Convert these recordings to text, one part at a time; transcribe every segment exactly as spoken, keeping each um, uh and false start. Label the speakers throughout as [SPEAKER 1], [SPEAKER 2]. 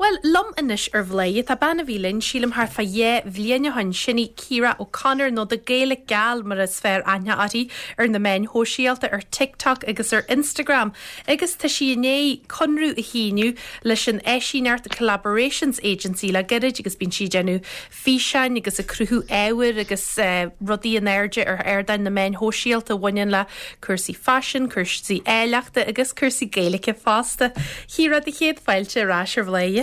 [SPEAKER 1] Well, lom inis ar bhléid tá banna bhílinn sílam thar fa dhé bhliaine hain sinna Ciara O'Connor nó de Gaelic gal mar a sfér aine atí ar na main hóisialta ar TikTok agus ar Instagram. Agus tá si né conrú a híniu leis an éisiart a Collaborations Agency le gerid agus bín si genú físein agus a cruthú éhir agus uh, rodí an airde ar airdain na main hóisialta bhain le cursaí fashion, cursaí éileachta agus cursaí Gaelic fásta. Ciara de chéad fáilte rás ar bhléide.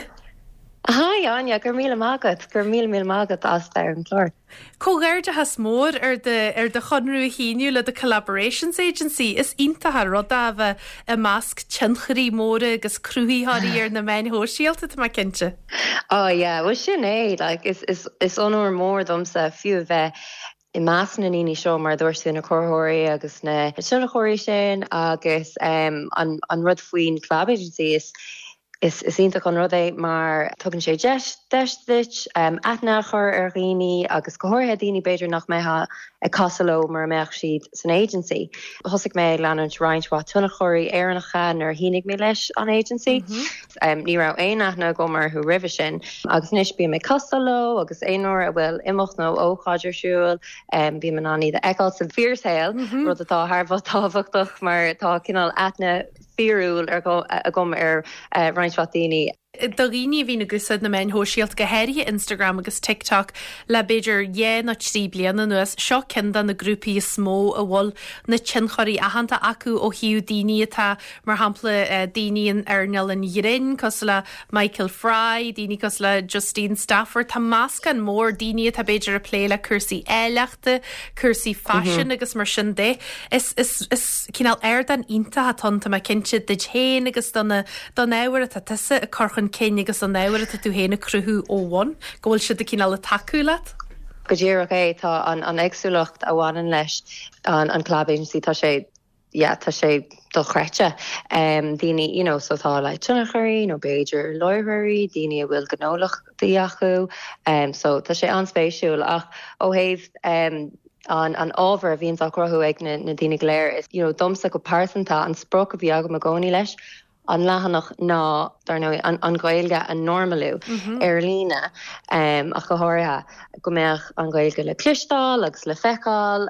[SPEAKER 2] Hi, Anya, gur míle mágad, gur míle míle mágad as dar an chlár.
[SPEAKER 1] Cógairde has mór ar de ar de chunrú a híniu le de Collaborations Agency is iontatha roda bheith a másc tincharí móra agus cruúthaí ar na main hóisialta tá cinnte.
[SPEAKER 2] Oh yeah, well sin é, like is is is onór mór domsa fiú bheith I meas na níní seo mar dúir sin na chorthóirí agus na sinna chóirí sin agus um, an, an rud faoin Collab Agency is Is is ínta chun rud é mar tugann sé deistit um, aithne chur ar rií agus go háirthe daoine beidir nach méthe ag casaló mar meach siad san agency. Thosaigh mé leanúint roinntá tunna choirí éarnacha nar hínig mé leis an agency. Mm-hmm. um, ní rah é aithne go mar thu rih sin agus níos bí mé casaló agus éonir a bhfuil imimecht nó óchaidir siúil um, bí man aní de eáil san fearsail mm-hmm. rud atá thbh táhachtach mar tá cinál aithne Fíúil ar go a gom ar uh, Reininthatíní.
[SPEAKER 1] Do rií hí na gusad na main hóisialt go héirí Instagram agus TikTok le beidir dhé na trí bliana nuas seo cinda na grúpaí smó a bhil na tinchoirí ahananta acu ó hiú daoine atá mar hampla uh, daoine ar Nillan Yrin cos le Michael Fry, daoine cos le Justine Stafford tá máscan mór daoine atá beidir a plé le cursaí éileachta, cursaí fashion mm-hmm. agus mar sin dé. Is is is cinál air den ionta atá me cinse de chéin agus donna don éhar a tusa a corchan céine agus an éhar a tú héna cruthú óhain, gohfuil siad a cinál a taú leat?
[SPEAKER 2] Go ddíach é tá an, an agsúlacht a bhhain leis an, an Collab Agency tá sé yeah, tá sé do chreite. Um, daoine, you know, so tá le tunnacharí nó beidir loirthirí, daoine a bhfuil gnólach acu, um, so tá sé anspéisiúil ach ó héh um, an an ábhar a bhíonn a crothú ag na, na daoine léir is, you know, domsa go pásanta an sproc a bhí agam a gcónaí leis an lehanach ná dar nó an, an gailge an normalú mm-hmm. ar lína um, a go háirthe go mbeadh an gailge le clistáil agus le feicáil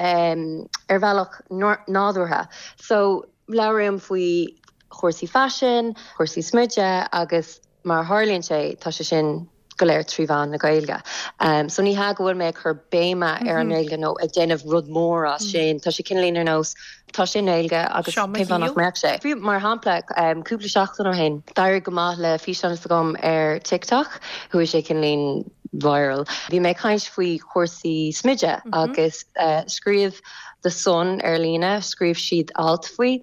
[SPEAKER 2] um, ar bhealach nádúrtha. So leabhraim faoi chóirsaí fashion, chóirsaí smuide agus mar tharlaíonn sé tá sé sin go léir tríomhán na gailge. Um, so ní ha go bhfuil méid chur béime mm-hmm. ar an gailge nó ag déanamh rud mór as sin, tá sé cinlíonar nós tá sin éilge agus céimhánach meach sé. Bhí mar hampla um, cúpla seachtain ó hain, dair go maith le físeannas agam ar TikTok, thu sé cinlíon viral. Bhí mé caiint faoi chóirsaí smuide mm-hmm. agus uh, scríomh the sun ar lína, scríomh siad alt faoi.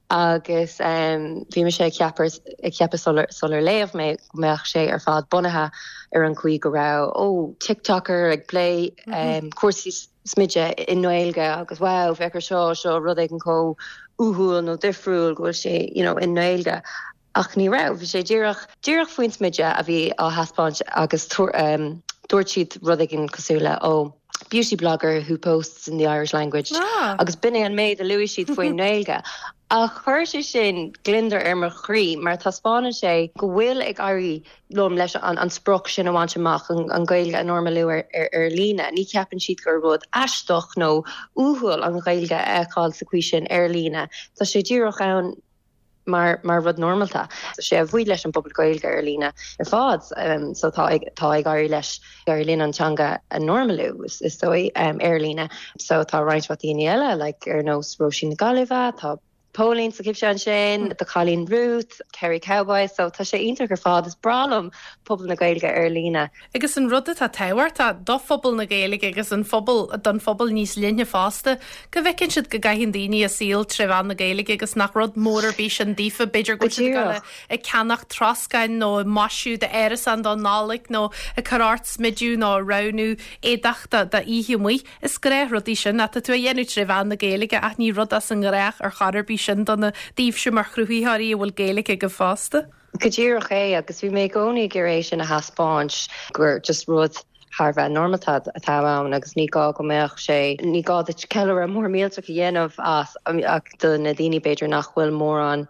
[SPEAKER 2] agus um, bhí me sé ceappa solar, solar léamh mé meach sé ar fád bunathe ar an chuí go rá ó TikToker ag play um, cuasaí smidge in Noelge agus wow, bheicear seo seo rud ag an có uhuail nó difriúil gohfuil sé you know, in Noelge. Ach ní rah, bhí sé ddíireach ddíireach faoin smidge a bhí á haspáint agus um, dúirt siad rud ag an cosúla ó beauty blogger who posts in the Irish language. Ah. Agus binne an méid a luí siad faoin Noelge. A chuir sé sin glindar ar mar chrí, mar tá spáinne sé go bhfuil ag airí lom leis an, an sproc sin a bhaint amach an, an gailge an normalú ar, ar, ar lína. Ní ceapan siad gur rud aisteach nó úhuail an gailge eáil sa cuí sin ar lína. Tá sé ddíoch ann mar mar rud normalta. So sé a bhuaid leis an pobl gailge ar lína ar fád, um, so tá ag, tá ag airí leis ar lína antanga an normalú is, is dói um, ar lína. So tá Reininthatíní eile, like ar nós Róisín na Gaillimhe, tá Pauline sa Kipshan sin, the Colleen Ruth, Kerry Cowboy, so tá sé inter gur fád is bralam pobl na gailge ar lína.
[SPEAKER 1] Agus an rudda tá tehar tá do phobal na gailge agus an phobal don phobal níos linne fásta, go bhecinn siad go gaithín daoine a síl trefán na gailge agus nach rud mór ar bís an dífa beidir go siad go le ag ceannach troscain nó masisiú de éras an don nálaigh nó a carát smidú nó ranú édachta de íhiú muoi is gré rudí sin a tú a dhéanú trefán na gailge ach ní rud as an gréach ar chadar bí sin donna díobh mar chruthíthirí bhfuil Gaelic go fásta.
[SPEAKER 2] Go ddíoch é agus bhí mé gcónaí gur éis sin a haspáint gur just rud Tharbheith normaltá atá ann agus ní gá go meach sé ní gá de ceile a mór mílteach a dhéanamh as ach do na daoine beidir nach bhfuil mór an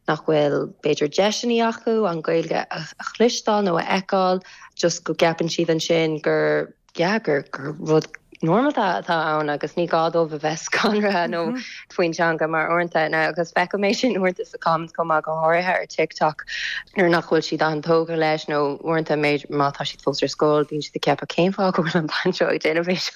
[SPEAKER 2] nach bhfuil beidir deisinaí acu an gailge a chluistáil nó a eáil just go gapan siad an sin gur yeah, gur gur rud normal tá ann agus ní gádó bh bheits canra nó faoin teanga mar orintanta na agus feicmééis sin uirta sa comments com go háirithe ar TikTok ar nachhfuil siad an tóga leis nó uirta méid mátá siad fóstar scóil bíonn si ceap a céimfá go an banseo ag déanamhééis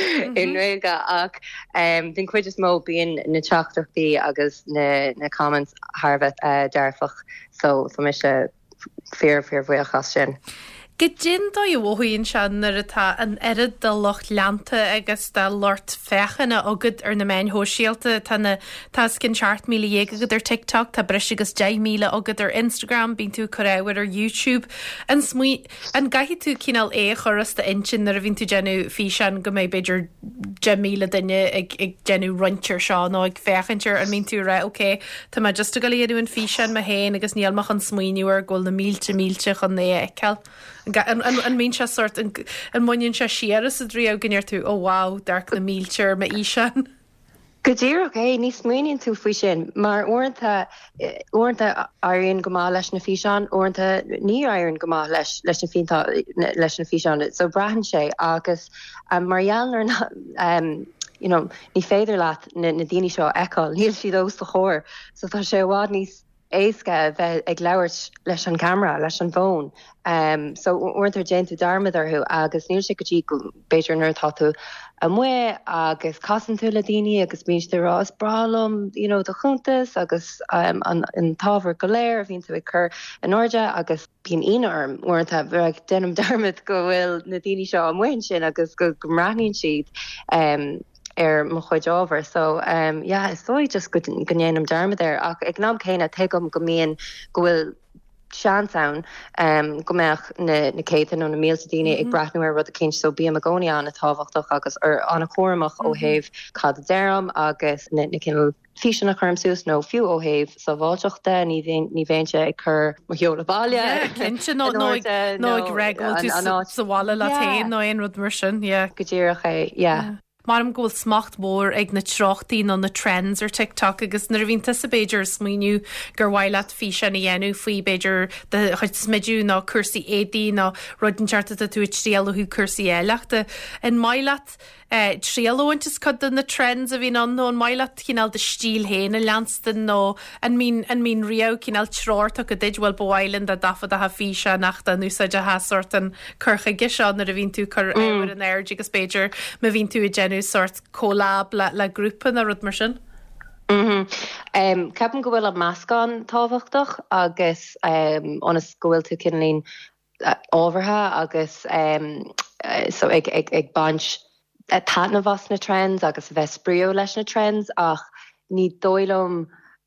[SPEAKER 2] in réilga ach den chuid is mó bíon na teachtarachtaí agus na na comments Harbheith dearfach so so me se fear fear bhuiachas sin.
[SPEAKER 1] Go djin do i bhhaíonn sean ar atá an irid de locht leanta agus de Lord fechanna agad ar na main hóisialta tána tá cin seart míle dhéag agad ar TikTok tá breis agus de míle agad ar Instagram bín tú choráhar ar YouTube an smuoi an gaithí tú cíál é choras de intin ar a bhín tú genú fi sean go méid beidir de míle duine ag ag genú runtir seán nó ag fechantir an mín tú ra oké tá má just a go léadú an fi sean ma héin agus níalmach an smuoinúar ggóil na mílte mílte chun é eiceil. An an mín se sort an muinn se siar sa drí gnéir tú ó wow dark na mílteir ma ísean.
[SPEAKER 2] Go dtír é ní smuoinn tú faoi sin, mar orintanta orintanta aironn go má leis na físeán, orintanta ní aironn go má leis leis na leis na físeán, so brahan sé agus marhealnar um, you know, ní féidir leat na, na daoine seo eáil, níl siad os do chóir, so tá sé bhád níos éasca bheith ag leabhart leis an camera, leis an bhón. Um, so orinttar déint tú darmad arthú agus níl sé go dtí go beidir nuir táú a mu agus casan tú le daoine agus bíon tú rás bralum, you know, do chuntas agus um, an, an tábhar go léir a bhíonn tú ag chur an áide agus bíon inarm orintanta bheith denm darmad go bhfuil na daoine seo an muin sin agus go gomráníonn siad um, ar mo chuid ábhar, so um, yeah, is sóid just go gnéanam darmad ar ach ag nám céine teigem go mííon go bhfuil seansound um, go meach na, na céitan ó na míltadíine ag brathnúir rud a cinint so bí a gcóí an na táhachtach agus ar anna choramach ó héh cad a deram agus na, na cinil físin nach chumsús nó fiú ó héh sa bháilteachta ní bhéinte ag chur mo heola báile
[SPEAKER 1] Clinse nó nó ag regul tú sa bhála le taon nó aon rud mar sin
[SPEAKER 2] go ddíireach é, yeah.
[SPEAKER 1] Mar am ggóil smacht mór ag na trochtaí nó na trends ar TikTok agus nar bhín sa Beiidir smuoinú gur bhhaile fi sin na dhéanú faoi Beiidir de chuid smidú ná cursaí édaí ná rudin teartta a tú tríalú cursaí eileachta in maiileat tríalóintas cad na trends a bhín an nó an maiileat cíál de stíl héna leanstan nó an mín an mín riamh cíál tráirta go didhfuil bhailen a dafad a ha fi se nachta núsa de hasort an churcha giseán ar a bhín tú chur éir an air agus Beiidir ma bhín tú a genú sort collab le, le grúpan a rud mar sin?
[SPEAKER 2] Mm-hmm. Um, Ceapan go bhfuil a meascán tábhachtach agus um, onas go bhfuil tú cinlín uh, ábhartha agus um, uh, so ag, ag, ag bans uh, tána bhas na trends agus bheith sprío leis na trends ach ní dóilm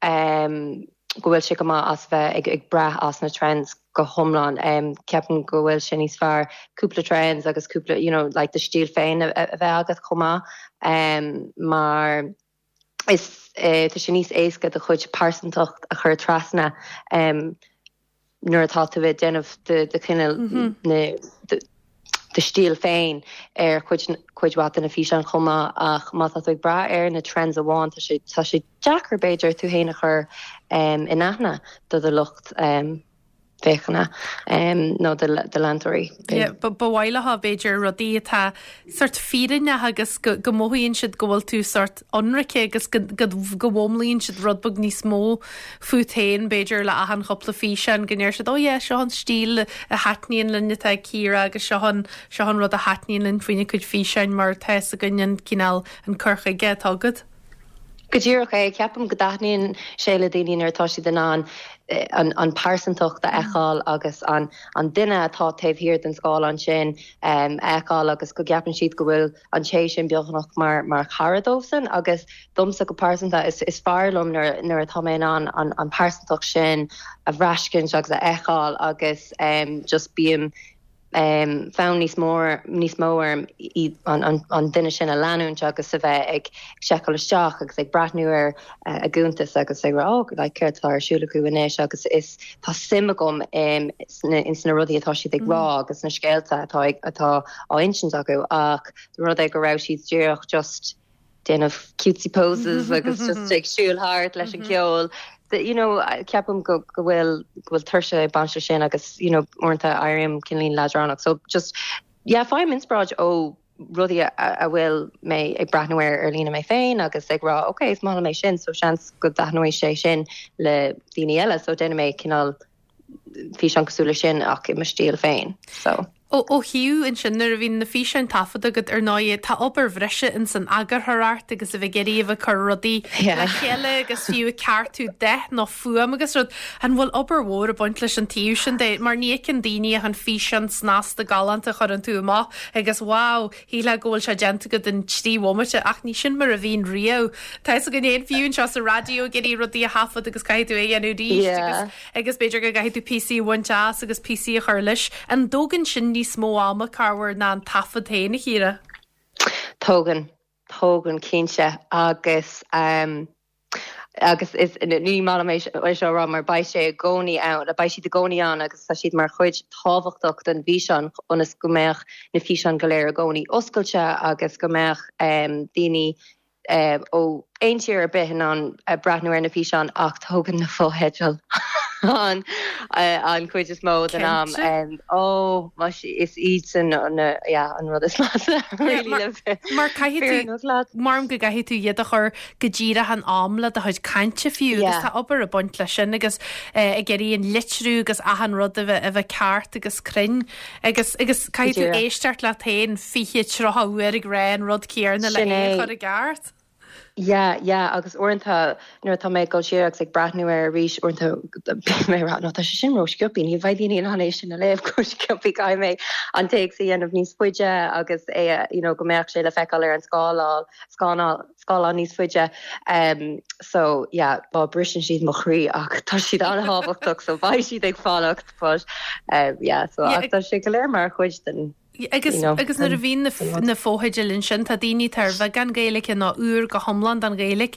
[SPEAKER 2] um, go bhfuil si go má as bheith ag, ag breth as na trends go thomláin um, ceapan go bhfuil sin níos fearr cúpla trends agus cúpla, you know, like de stíl féin a, a bheith agad chomá um, mar is uh, tá sin níos éasca de chuid pásantacht a chur trasna um, nuair atá tú bheith déanamh de, de cinil mm-hmm. na de, de stíl féin ar chuid chuidhhat na fí an chomá ach má tá ag bra ar na trends a bháin tá sé Jackar Beiidir tú héna chur um, in aithna do de lucht um, féchanna um, nó de, de landúirí.
[SPEAKER 1] Bhhaile ha Beiidir rodí tá sort fírinne agus go móíonn siad gohfuil tú sort onrace agus go bhomlíonn siad rudbug níos mó fuútéin Beiidir le ahan chopla fí an gnéir siad ó é seo an stíl a hatnííon linne tá círa agus sehan sehan rud a hatnííon linn faoine chuid fí sein mar the a gunnean cinál an churcha ge tágad.
[SPEAKER 2] Go ddíireach é ceapam go daithníonn séile daoine ar tá si den an an, an pásantocht a eáil agus an, an duine atá taobh hir den scáil an sin um, eáil agus go ceapan siad go bhfuil an tééis sin beagnach mar mar charadósan agus domsa go pásanta is, is fearlumm nuair atá mé an, an, an pásantocht sin a bhreiscin agus a eáil agus um, just bíam Um, found níos mór níos mór an, an, an duine sin a leanún agus sa bheith ag seáil isteach agus ag brathnúir uh, a gúntas agus ag oh, le ceirtá arsúla go bhanéis agus is tá simime gom um, in sna rudí atá siad ag rá agus na scéalta atá atá á insin acu ach rud ag go rah siad dúireach just déanamh cutesy poses agus just ag siúil hart leis an ceol the, you know ceapam go go bhfuil bhfuil tuirse banse sin agus you know orintha airim cinlín ladránach so just yeah fáim inspraid ó rudí a bhfuil mé ag brathnúir ar lína mé féin agus ag rá okay is mála mé sin so seans go dathnúir sé sin le daoine eile so déna mé cinál fi an cosúla sin ach i mar stíl féin so
[SPEAKER 1] ó ó hiú in sin ar a bhín na fi an tafada agad ar náid tá obair bhreise in san agar thart agus a bheith geíomh chu rudaí le chéile agus fiú ceartú de nó fuam agus rud an bhfuil obair mhór a buint leis an tíú sin dé mar nícin daoine an fi an snas de galanta chu an tú má agus wow hí le ggóil se genta go den tíhhaite ach ní sin mar a bhín rio Tás a gnéon fiún se a radio geí rudí a hafad agus caiú é anúdí agus beidir go gaiú P C one jazz agus P C a chuirlis an dógan sin ní smó ama carhar ná an tafad héna híra.
[SPEAKER 2] Tógan, tógan cínse agus um, agus is ní mála mééis seo ra mar bai sé gcónaí ann a bai siad a gcónaí an agus tá siad mar chuid táhachtach den bhí sean onas go méach na fi an go léir a gcónaí oscailte agus go méach um, daoine um, ó aontíar a bihan an uh, brathnúir na fi an ach tógan na fóhéidil. an uh, an chuid is mód an am and oh mas is iets an an uh, yeah an rud is really
[SPEAKER 1] mar caiú marm go gaithí tú iad a chur go ddíra an amla a chuid caiinte fiú agus tá obair a buint lei sin agus i geiríon litrú agus ahan rud a bheith a bheith ceart agus crin agus agus caiú tú éisteart le tain fiche trothhuiir ag réin rud céarna le é chu a gart.
[SPEAKER 2] Ja, ja, agus orintha nuair tá méid go séach ag brathnúir a ríis orintha mé rá nó tá sé sin rós ciúpin, hí bhaidíon an hanéis sin a léh go ciúpi cai mé an téag sa dhéanamh níos fuide agus é go méach sé le feicáil ar an scáil scáil níos fuide. Um, so yeah, ba brisin siad mo chrí ach tá siad an hábhachtach so bhaid siad ag fálacht fós. Um, yeah, so yeah, ach tá sé go léir mar chuid den
[SPEAKER 1] agus you know, agus na a bhín na fóhaidirlinn sin tá daoine tarfa gan gaalaigh ná úr go Homland an gaalaigh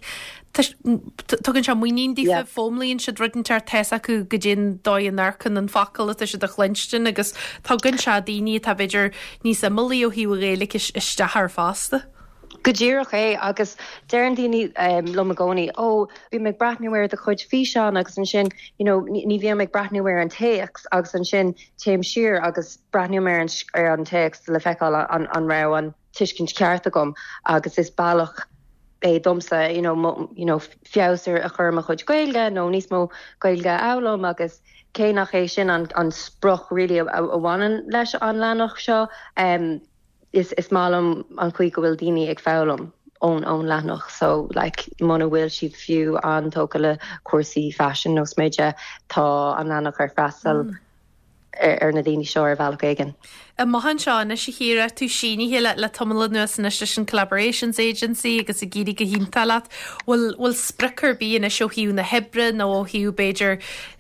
[SPEAKER 1] tugann se muoín dí fómlaíonn se druginn tear teas acu go dtí dóid narcan an facail is se do chlinstin agus tugann se daoine tá beidir níos imolaí ó hiú gaalaigh iste th fásta.
[SPEAKER 2] Godíirech é agus dean daoine um, lo a gcónaí ó bhí meid brathnúir a chuid fi seán agus an sin you know, ní bhí meid brathnúir an téacs agus an sin téim siir agus brathnúir ar an téacs le feicáil an, an ra an tuiscint cearta gom agus is bailach é domsa you know, mo, you know, fiáir a chur a chuid gailge nó níos mó gailge elam agus cé nach é sin an, an spruch really a bhhanan leis an lenach seo um, is is málam an chuig go bhfuil daoine ag fálam ón ón lenach so like mna bhfuil siad fiú an tóca le cuasaí fashion nó sméide tá an lenach ar freastal mm. ar, ar na daoine seo ar bhealach aigen.
[SPEAKER 1] A mahan seán is sé híra tú síní héile le tomla nuas na sin Collaborations Agency agus i gíri go hínta leat bhfuil bhfuil spricer bí na seo hiú na hebre nó hiú Beiidir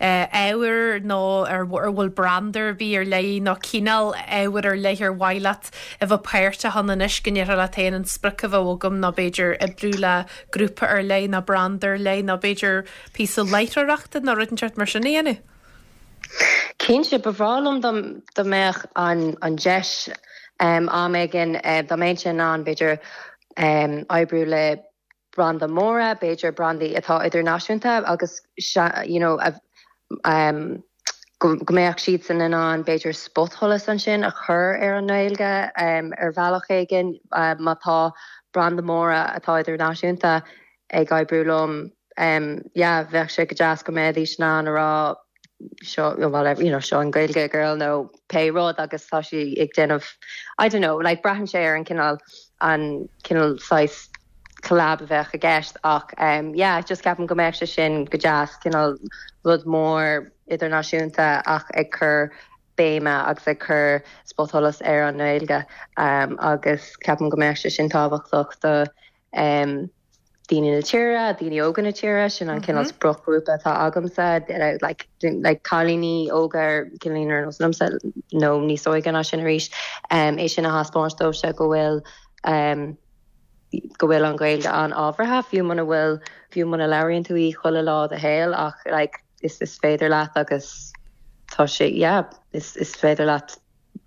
[SPEAKER 1] éhar nó ar bhfuil brander bí ar lei nó cíál éhar ar leith ar bhaileat a bh péirte hanna is gníar le taan an sprica bhgam na Beiidir i brú le grúpa ar lei na brander lei na Beiidir pí leithreaachta na rutinseart mar sinnéana.
[SPEAKER 2] Cínse bhrálam do méach an an deis um, ámégin uh, do méid sin an beidir um, ebrú le branda móra, beidir brandí atá idirnáisiúnta agus you know, um, go méach siad san in an beidir spotholas an sin a chur ar an nailge um, ar bhealach éigen uh, mátá branda móra atá idirnáisiúnta ag ebrúlum um, yeah, bheith sé go deas go méadí sná an rá seo well, you know, seo an gailge girl no payród agus tá si ag denmh I don't know, like brahan sé ar an cinál an cinál sais collab a bheith a gceist ach um, yeah, just ceapan go méid sin go deas cinál rud mór idirnáisiúnta ach ag chur béime agus ag chur spotholas ar an nailge um, agus ceapan go méid sin tábhachtach do um, Dini na tíra, dini ógan na tíra, sin an cinál brochgrúpa tá agamsa, like, like cálíní ógar cinlínar nó snumsa nó níos óigan á sin a ríis, um, é sin a haspáintóise go bhfuil um, go bhfuil an gailge an ábhartha, fiú mana bhfuil fiú mana leiríonn tú í chuile lá a héil ach like, is is féidir leat agus tá sé, yeah, is, is féidir leat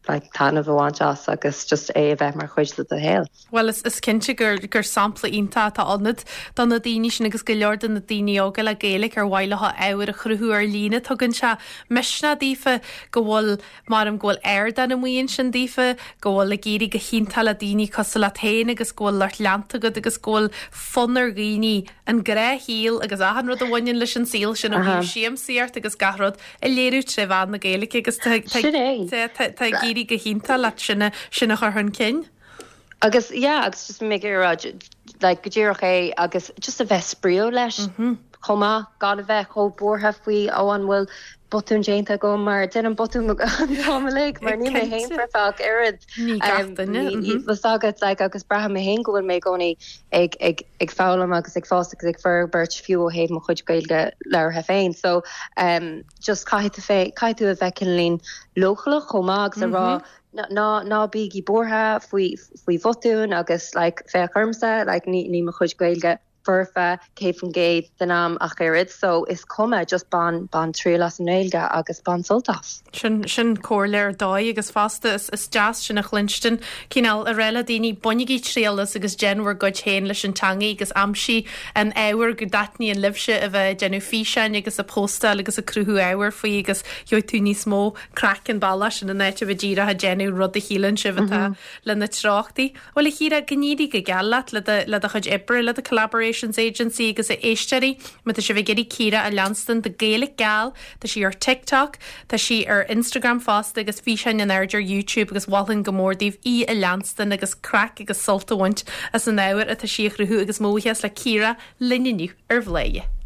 [SPEAKER 2] like tan of bhhaint as agus just é bheith mar chuid a héil.
[SPEAKER 1] Well is is cinnte gur gur sampla ínta tá anad don na daoine sin agus go leordan na daoine ága le géalaigh ar bhailetha áhar a chruthú ar lína tugann se misna dífa go bhfuil mar an ghfuil air den na muon sin dífa go bhfuil le géirí go chinta le daoine cos le taine agus ghfuil leart leanta go agus ghfuil funnar rií an gré híal agus ahan rud a bhain leis an síl sin ó siam siart agus garrod i léirú tre bhán na géalaigh agus tá géirí go chinta le sinna sinna chu chun cin.
[SPEAKER 2] Agus yeah, agus just mé like godéireach é agus just a bheith sprío leis chomá gá a bheith cho bortha faoi óhan bhfuil botún dénta go mar den an botún le mar ní mé héin freach arid was agad le agus braha mé hen gofuil mé gcónaí ag ag ag fálam agus ag fásta agus ag fer beirt fiú héh mo chuid gailge leir ha féin so um, just caiith fé caiithú a bheitcin lín lochalach chomá agus a rá ná ná bíí bortha faoi faoi botún agus like fé chumsa like ní ní mo chuid gailge furfa cé fan géad den am ach irid so is cuma just ban ban trí las an éilge agus ban soltas.
[SPEAKER 1] Sin sin cóirléir dóid agus fásta is, is jazz sin nach Linston cíál a réile daoine buinigí tríalas agus genhar go chéin leis an tangaí agus amsí an éhar go datníí an libse a bheith genú físein agus a póstal agus a cruthú éhar faoi agus jo tú ní smó crack an balla sin an éite bh díra ha genú rud a hílann si bheit le na tráchtaí. Bhil híra gníí go gealat le le a chuid ibre le a collaboration Agency agus a éisteirí me a si bh geirí Ciara a Lanston de Gaelic gal tá si ar TikTok tá si ar Instagram fásta agus físein an airdir YouTube agus bhhain gomórdíh í a Lanston agus crack agus soltahaint as an áhar a tá si chruthú agus móthes le Ciara linniu ar bhléie.